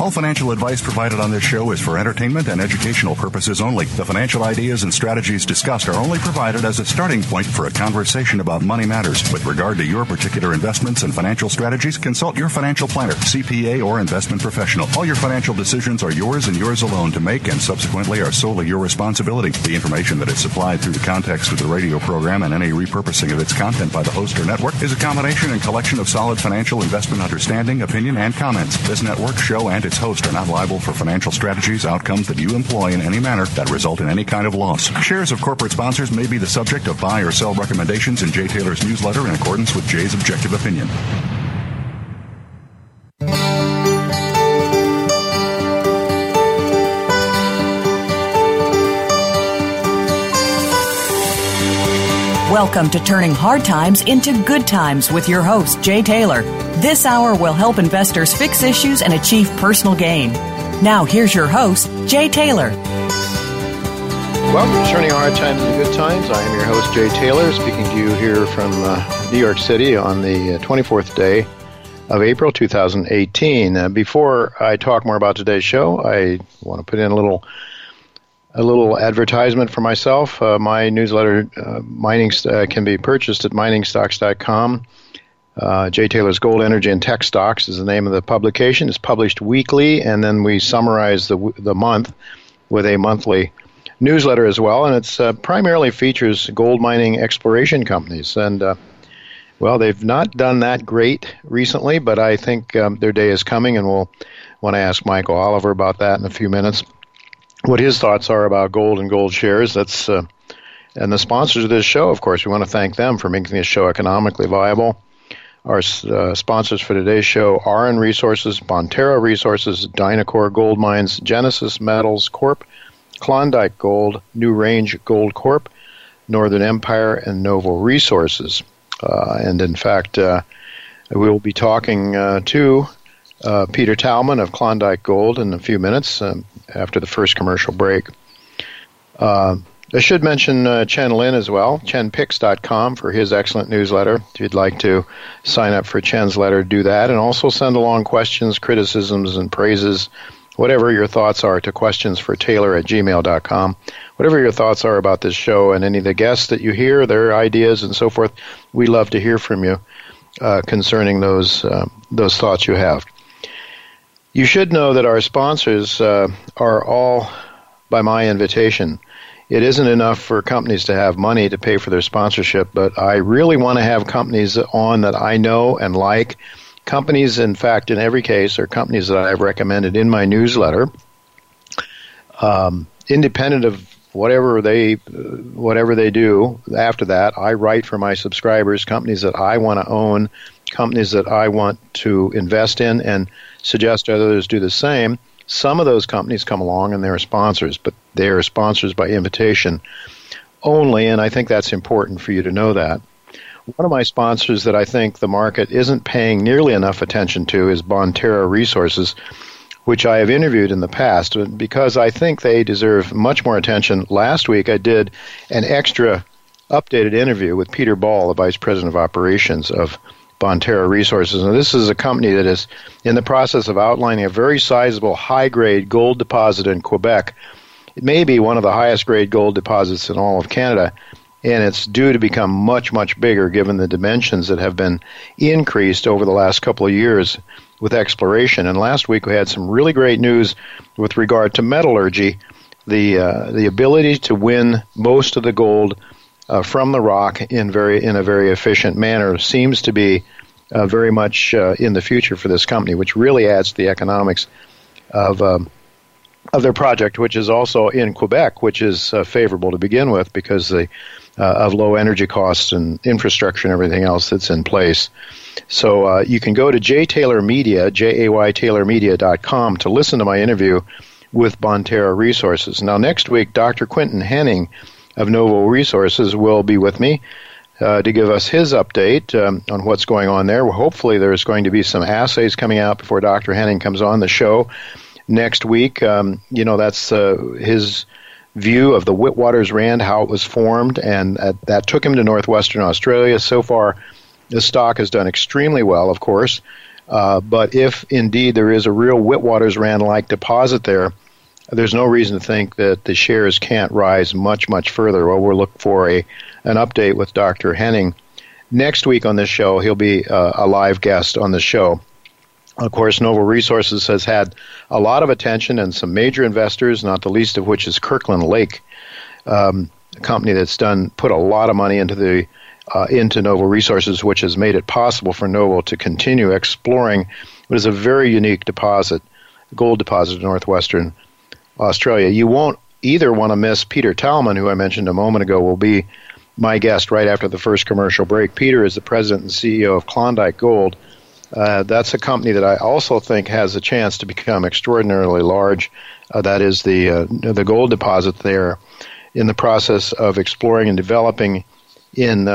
All financial advice provided on this show is for entertainment and educational purposes only. The financial ideas and strategies discussed are only provided as a starting point for a conversation about money matters. With regard to your particular investments and financial strategies, consult your financial planner, CPA, or investment professional. All your financial decisions are yours and yours alone to make and subsequently are solely your responsibility. The information that is supplied through the context of the radio program and any repurposing of its content by the host or network is a combination and collection of solid financial investment understanding, opinion, and comments. This network, show, and its host are not liable for financial strategies, outcomes that you employ in any manner that result in any kind of loss. Shares of corporate sponsors may be the subject of buy or sell recommendations in Jay Taylor's newsletter in accordance with Jay's objective opinion. Welcome to Turning Hard Times into Good Times with your host, Jay Taylor. This hour will help investors fix issues and achieve personal gain. Now, here's your host, Jay Taylor. Welcome to Turning Hard Times into Good Times. I am your host, Jay Taylor, speaking to you here from New York City on the 24th day of April 2018. Before I talk more about today's show, I want to put in a little advertisement for myself. My newsletter, can be purchased at miningstocks.com. Jay Taylor's Gold, Energy, and Tech Stocks is the name of the publication. It's published weekly, and then we summarize the month with a monthly newsletter as well. And it's primarily features gold mining exploration companies. And, they've not done that great recently, but I think their day is coming, and we'll want to ask Michael Oliver about that in a few minutes, what his thoughts are about gold and gold shares. That's and the sponsors of this show, of course, we want to thank them for making this show economically viable. Our sponsors for today's show: Aran Resources, Bonterra Resources, Dynacor Gold Mines, Genesis Metals Corp., Klondike Gold, New Range Gold Corp., Northern Empire, and Novo Resources. And in fact, we will be talking to Peter Talman of Klondike Gold in a few minutes after the first commercial break. I should mention Chen Lin as well, chenpix.com for his excellent newsletter. If you'd like to sign up for Chen's letter, do that. And also send along questions, criticisms, and praises, whatever your thoughts are, to questionsfortaylor@gmail.com. Whatever your thoughts are about this show and any of the guests that you hear, their ideas and so forth, we love to hear from you concerning those thoughts you have. You should know that our sponsors are all by my invitation. It isn't enough for companies to have money to pay for their sponsorship, but I really want to have companies on that I know and like. Companies, in fact, in every case, are companies that I've recommended in my newsletter. Independent of whatever they do after that, I write for my subscribers companies that I want to own, companies that I want to invest in, and suggest others do the same. Some of those companies come along and they're sponsors, but they are sponsors by invitation only, and I think that's important for you to know that. One of my sponsors that I think the market isn't paying nearly enough attention to is Bonterra Resources, which I have interviewed in the past, because I think they deserve much more attention. Last week I did an extra updated interview with Peter Ball, the Vice President of Operations of Bonterra Resources. And this is a company that is in the process of outlining a very sizable high-grade gold deposit in Quebec. It may be one of the highest-grade gold deposits in all of Canada, and it's due to become much, much bigger given the dimensions that have been increased over the last couple of years with exploration. And last week we had some really great news with regard to metallurgy, the ability to win most of the gold from the rock in a very efficient manner seems to be very much in the future for this company, which really adds to the economics of their project, which is also in Quebec, which is favorable to begin with because of low energy costs and infrastructure and everything else that's in place. So you can go to Jay Taylor Media, JAYTaylorMedia.com, to listen to my interview with Bonterra Resources. Now, next week, Dr. Quinton Henning of Novo Resources will be with me to give us his update on what's going on there. Well, hopefully there's going to be some assays coming out before Dr. Henning comes on the show next week. That's his view of the Witwatersrand, how it was formed, and that took him to northwestern Australia. So far, the stock has done extremely well, of course. But if indeed there is a real Witwatersrand-like deposit there, there's no reason to think that the shares can't rise much, much further. Well, we'll look for an update with Dr. Henning. Next week on this show, he'll be a live guest on the show. Of course, Noble Resources has had a lot of attention and some major investors, not the least of which is Kirkland Lake, a company that's put a lot of money into Noble Resources, which has made it possible for Noble to continue exploring what is a very unique deposit, gold deposit in northwestern Australia. You won't either want to miss Peter Talman, who I mentioned a moment ago, will be my guest right after the first commercial break. Peter is the president and CEO of Klondike Gold. That's a company that I also think has a chance to become extraordinarily large. That is the gold deposit there, in the process of exploring and developing in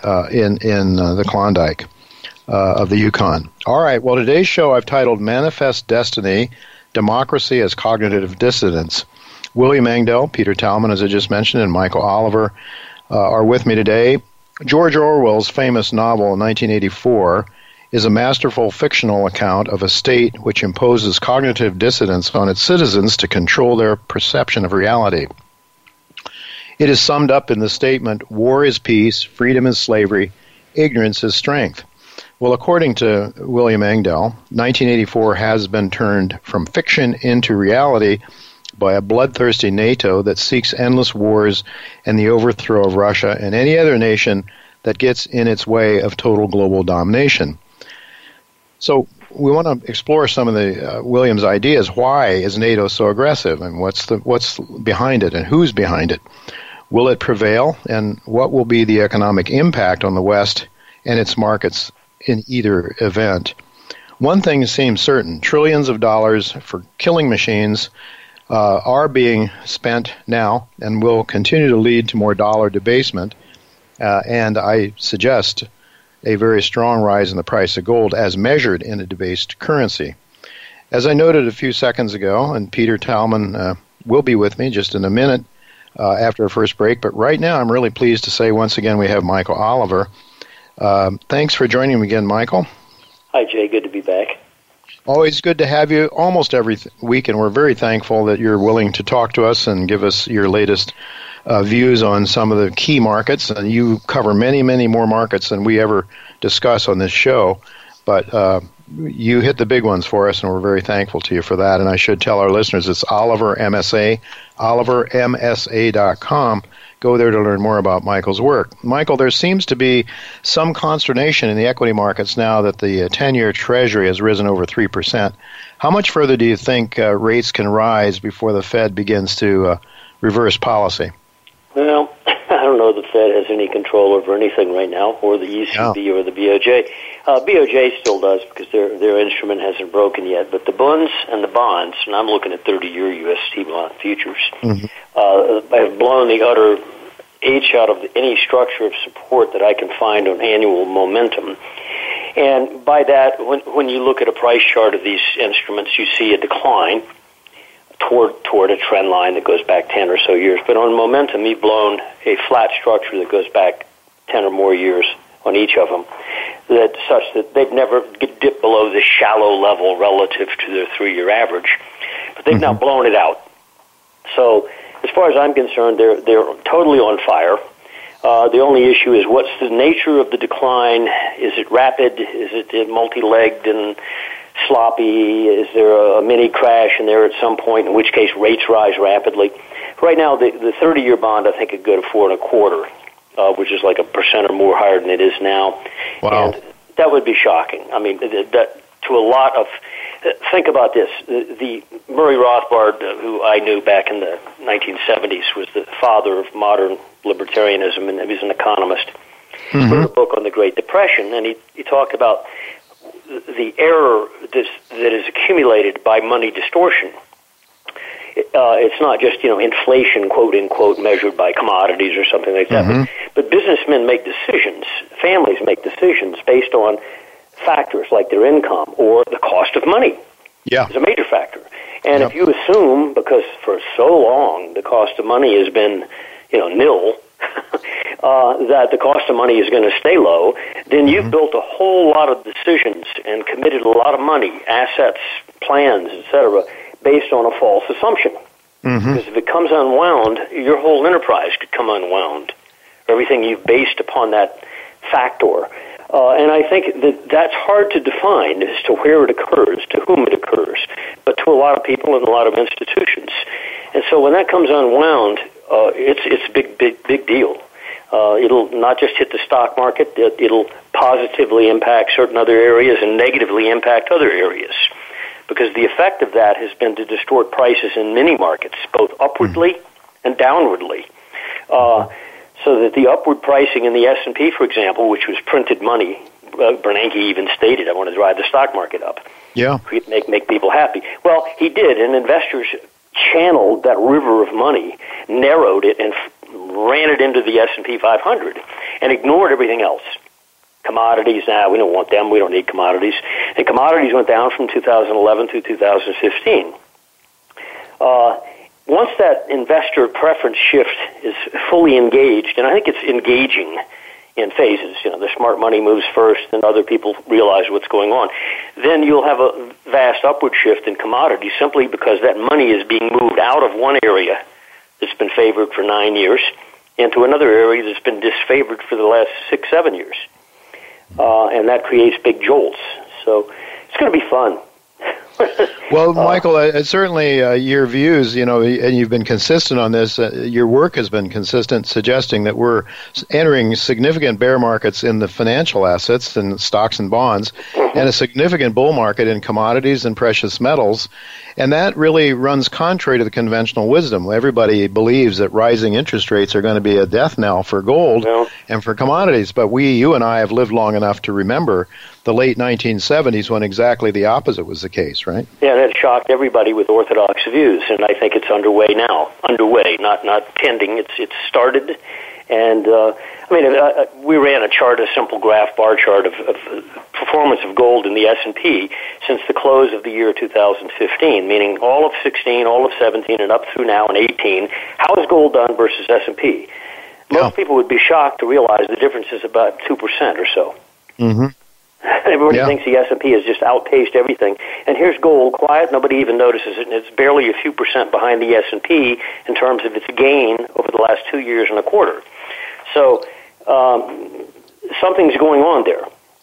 the Klondike of the Yukon. All right. Well, today's show I've titled "Manifest Destiny: Democracy as Cognitive Dissidence." William Engdahl, Peter Talman, as I just mentioned, and Michael Oliver are with me today. George Orwell's famous novel, 1984, is a masterful fictional account of a state which imposes cognitive dissidence on its citizens to control their perception of reality. It is summed up in the statement, "War is peace, freedom is slavery, ignorance is strength." Well, according to William Engdahl, 1984 has been turned from fiction into reality by a bloodthirsty NATO that seeks endless wars and the overthrow of Russia and any other nation that gets in its way of total global domination. So we want to explore some of the William's ideas. Why is NATO so aggressive, and what's behind it, and who's behind it? Will it prevail, and what will be the economic impact on the West and its markets in either event? One thing seems certain: trillions of dollars for killing machines are being spent now and will continue to lead to more dollar debasement, and I suggest a very strong rise in the price of gold as measured in a debased currency. As I noted a few seconds ago, and Peter Talman will be with me just in a minute after our first break, but right now I'm really pleased to say once again we have Michael Oliver. Thanks for joining me again, Michael. Hi, Jay. Good to be back. Always good to have you almost every week, and we're very thankful that you're willing to talk to us and give us your latest views on some of the key markets. And you cover many, many more markets than we ever discuss on this show, but you hit the big ones for us, and we're very thankful to you for that. And I should tell our listeners it's Oliver MSA, olivermsa.com. Go there to learn more about Michael's work. Michael, there seems to be some consternation in the equity markets now that the 10-year Treasury has risen over 3%. How much further do you think rates can rise before the Fed begins to reverse policy? Well, I don't know the Fed has any control over anything right now, or the ECB or the BOJ. BOJ still does because their instrument hasn't broken yet. But the bonds, and I'm looking at 30-year U.S. T-bond futures, have blown the utter H out of any structure of support that I can find on annual momentum. And by that, when you look at a price chart of these instruments, you see a decline toward a trend line that goes back 10 or so years. But on momentum, you've blown a flat structure that goes back 10 or more years on each of them, such that they've never dipped below this shallow level relative to their 3-year average. But they've now blown it out. So as far as I'm concerned, they're totally on fire. The only issue is what's the nature of the decline? Is it rapid? Is it multi-legged and sloppy? Is there a mini crash in there at some point, in which case rates rise rapidly? Right now, the 30-year bond, I think, could go to 4.25%, which is like 1% or more higher than it is now. Wow. And that would be shocking. I mean, that to a lot of... Think about this. The Murray Rothbard, who I knew back in the 1970s, was the father of modern libertarianism, and he was an economist. He wrote a book on the Great Depression, and he talked about the error that is accumulated by money distortion. It's not just, inflation, quote unquote, measured by commodities or something like that. But businessmen make decisions, families make decisions based on factors like their income or the cost of money. Yeah, is a major factor. And if you assume, because for so long the cost of money has been, nil, that the cost of money is going to stay low, then you've built a whole lot of decisions and committed a lot of money, assets, plans, etc., based on a false assumption. Because if it comes unwound, your whole enterprise could come unwound. Everything you've based upon that factor. And I think that that's hard to define as to where it occurs, to whom it occurs, but to a lot of people and a lot of institutions. And so when that comes unwound, it's a big deal. It'll not just hit the stock market, it'll positively impact certain other areas and negatively impact other areas. Because the effect of that has been to distort prices in many markets, both upwardly and downwardly. So that the upward pricing in the S&P, for example, which was printed money, Bernanke even stated, I want to drive the stock market up. Yeah. Make people happy. Well, he did, and investors channeled that river of money, narrowed it, and ran it into the S&P 500 and ignored everything else. Commodities, we don't want them, we don't need commodities. And commodities went down from 2011 through 2015. Once that investor preference shift is fully engaged, and I think it's engaging in phases, the smart money moves first and other people realize what's going on, then you'll have a vast upward shift in commodities simply because that money is being moved out of one area that's been favored for 9 years into another area that's been disfavored for the last 6-7 years. And that creates big jolts. So it's going to be fun. Well, Michael, certainly your views, and you've been consistent on this, your work has been consistent, suggesting that we're entering significant bear markets in the financial assets and stocks and bonds, and a significant bull market in commodities and precious metals. And that really runs contrary to the conventional wisdom. Everybody believes that rising interest rates are going to be a death knell for gold and for commodities. But you and I have lived long enough to remember the late 1970s when exactly the opposite was the case, right? Yeah, that shocked everybody with orthodox views, and I think it's underway now. Underway, not pending. It's started, and we ran a chart, a simple graph bar chart of performance of gold in the S&P since the close of the year 2015, meaning all of 16, all of 17, and up through now in 18. How has gold done versus S&P? Most people would be shocked to realize the difference is about 2% or so. Mm-hmm. Everybody thinks the S&P has just outpaced everything. And here's gold, quiet, nobody even notices it, and it's barely a few percent behind the S&P in terms of its gain over the last 2 years and a quarter. So something's going on there.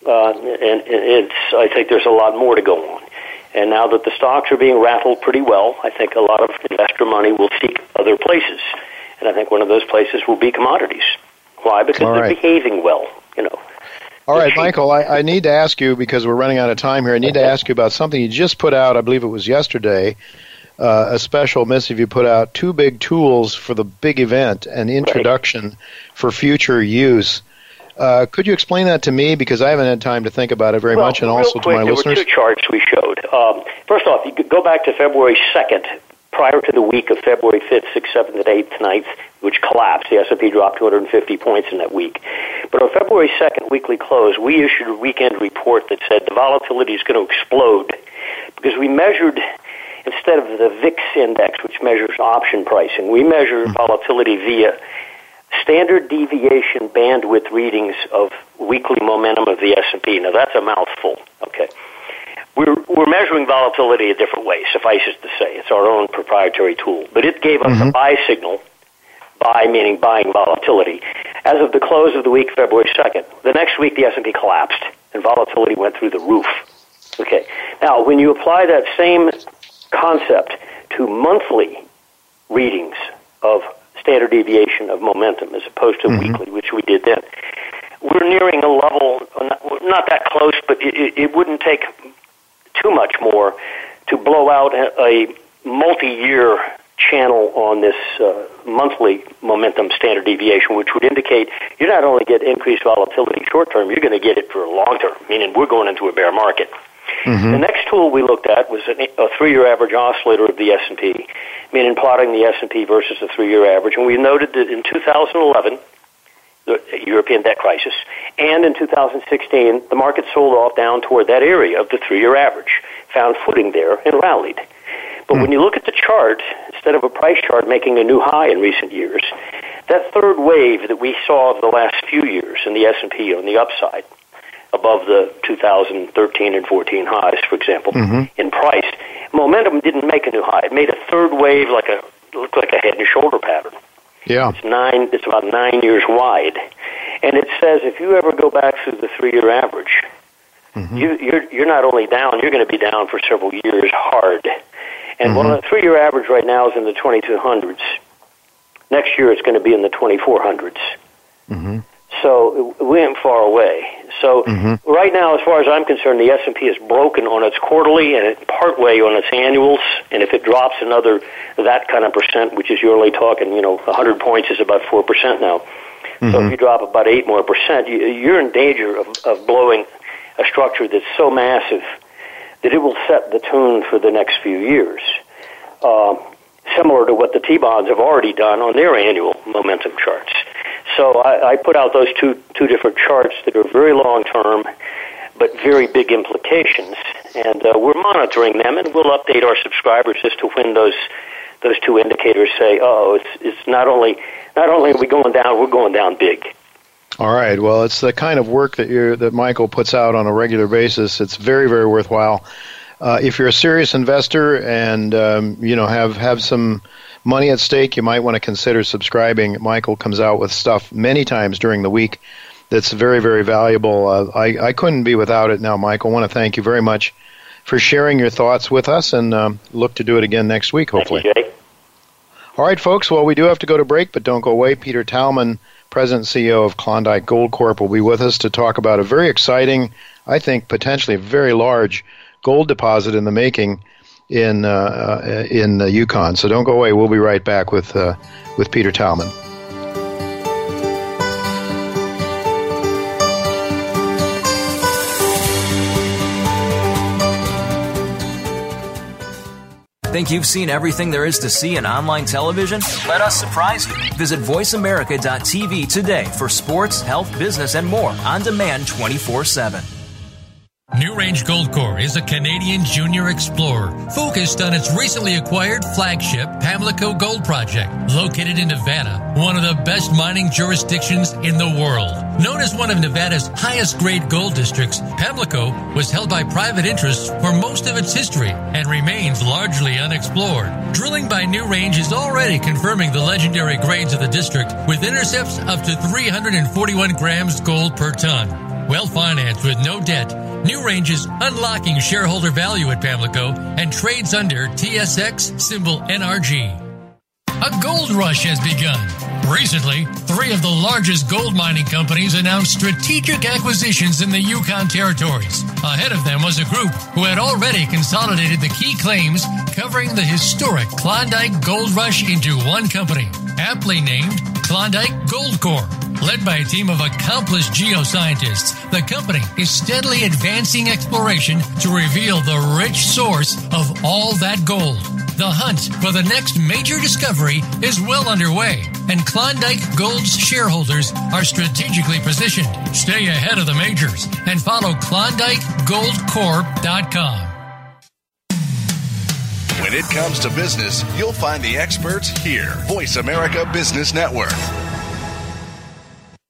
And I think there's a lot more to go on. And now that the stocks are being rattled pretty well, I think a lot of investor money will seek other places. And I think one of those places will be commodities. Why? Because they're behaving well, All right, Michael, I need to ask you, because we're running out of time here, I need to ask you about something you just put out, I believe it was yesterday, a special missive you put out, 2 big tools for the big event, an introduction for future use. Could you explain that to me, because I haven't had time to think about it very much, and also to my listeners? There were 2 charts we showed. First off, you could go back to February 2nd, prior to the week of February 5th, 6th, 7th, and 8th, 9th, which collapsed. The S&P dropped 250 points in that week. But on February 2nd, weekly close, we issued a weekend report that said the volatility is going to explode because we measured, instead of the VIX index, which measures option pricing, we measure volatility via standard deviation bandwidth readings of weekly momentum of the S&P. Now, that's a mouthful, okay? We're measuring volatility a different way, suffice it to say. It's our own proprietary tool. But it gave us a buy signal, buy meaning buying volatility, as of the close of the week, February 2nd. The next week, the S&P collapsed, and volatility went through the roof. Okay. Now, when you apply that same concept to monthly readings of standard deviation of momentum as opposed to weekly, which we did then, we're nearing a level, not that close, but it wouldn't take too much more to blow out a multi-year channel on this monthly momentum standard deviation, which would indicate you not only get increased volatility short term, you're going to get it for long term, meaning we're going into a bear market. The next tool we looked at was a 3-year average oscillator of the S&P, meaning plotting the S&P versus the 3-year average. And we noted that in 2011, the European debt crisis, and in 2016, the market sold off down toward that area of the 3-year average, found footing there, and rallied. But when you look at the chart, instead of a price chart making a new high in recent years, that third wave that we saw of the last few years in the S&P on the upside, above the 2013 and 14 highs, for example, in price, momentum didn't make a new high. It made a third wave looked like a head and shoulder pattern. Yeah. It's about 9 years wide. And it says if you ever go back through the 3-year average, you're not only down, you're going to be down for several years hard. And while the 3-year average right now is in the 2200s, next year it's going to be in the 2400s. So we ain't far away. So right now, as far as I'm concerned, the S&P is broken on its quarterly and partway on its annuals. And if it drops another that kind of percent, which is you're only talking, 100 points is about 4% now. So if you drop about 8 more percent, you're in danger of blowing a structure that's so massive that it will set the tune for the next few years. Similar to what the T-bonds have already done on their annual momentum charts. So I put out those two different charts that are very long-term, but very big implications. And we're monitoring them, and we'll update our subscribers as to when those two indicators say, it's not only are we going down, we're going down big. All right. Well, it's the kind of work that Michael puts out on a regular basis. It's very, very worthwhile. If you're a serious investor and have some money at stake, you might want to consider subscribing. Michael comes out with stuff many times during the week that's very, very valuable. I couldn't be without it now, Michael. I want to thank you very much for sharing your thoughts with us, and look to do it again next week, hopefully. Thank you, Jay. All right, folks. Well, we do have to go to break, but don't go away. Peter Talman, President and CEO of Klondike Gold Corp., will be with us to talk about a very exciting, I think potentially very large gold deposit in the making in the Yukon. So don't go away. We'll be right back with Peter Talman. Think you've seen everything there is to see in online television? Let us surprise you. Visit voiceamerica.tv today for sports, health, business, and more on demand 24/7. NewRange Goldcorp is a Canadian junior explorer focused on its recently acquired flagship Pamlico Gold Project, located in Nevada, one of the best mining jurisdictions in the world. Known as one of Nevada's highest-grade gold districts, Pamlico was held by private interests for most of its history and remains largely unexplored. Drilling by NewRange is already confirming the legendary grades of the district, with intercepts up to 341 grams gold per ton. Well-financed with no debt, NewRange is unlocking shareholder value at Pamlico and trades under TSX symbol NRG. A gold rush has begun. Recently, 3 of the largest gold mining companies announced strategic acquisitions in the Yukon territories. Ahead of them was a group who had already consolidated the key claims covering the historic Klondike Gold Rush into one company, aptly named Klondike Gold Corp. Led by a team of accomplished geoscientists, the company is steadily advancing exploration to reveal the rich source of all that gold. The hunt for the next major discovery is well underway, and Klondike Gold's shareholders are strategically positioned. Stay ahead of the majors and follow KlondikeGoldCorp.com. When it comes to business, you'll find the experts here. Voice America Business Network.